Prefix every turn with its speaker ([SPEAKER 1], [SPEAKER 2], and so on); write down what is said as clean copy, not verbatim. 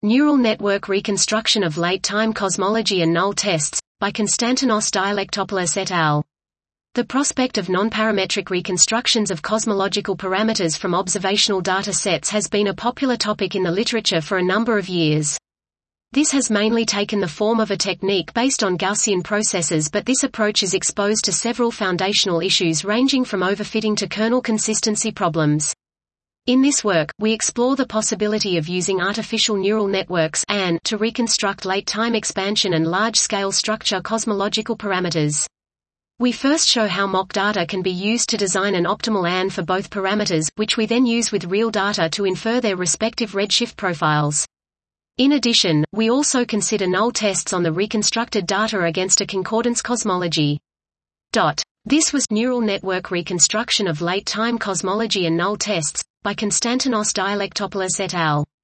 [SPEAKER 1] Neural Network Reconstruction of Late-Time Cosmology and Null Tests, by Konstantinos Dialektopoulos et al. The prospect of nonparametric reconstructions of cosmological parameters from observational data sets has been a popular topic in the literature for a number of years. This has mainly taken the form of a technique based on Gaussian processes, but this approach is exposed to several foundational issues ranging from overfitting to kernel consistency problems. In this work, we explore the possibility of using artificial neural networks (ANN) to reconstruct late-time expansion and large-scale structure cosmological parameters. We first show how mock data can be used to design an optimal ANN for both parameters, which we then use with real data to infer their respective redshift profiles. In addition, we also consider null tests on the reconstructed data against a concordance cosmology. This was Neural Network Reconstruction of Late-Time Cosmology and Null Tests, by Konstantinos Dialektopoulos et al.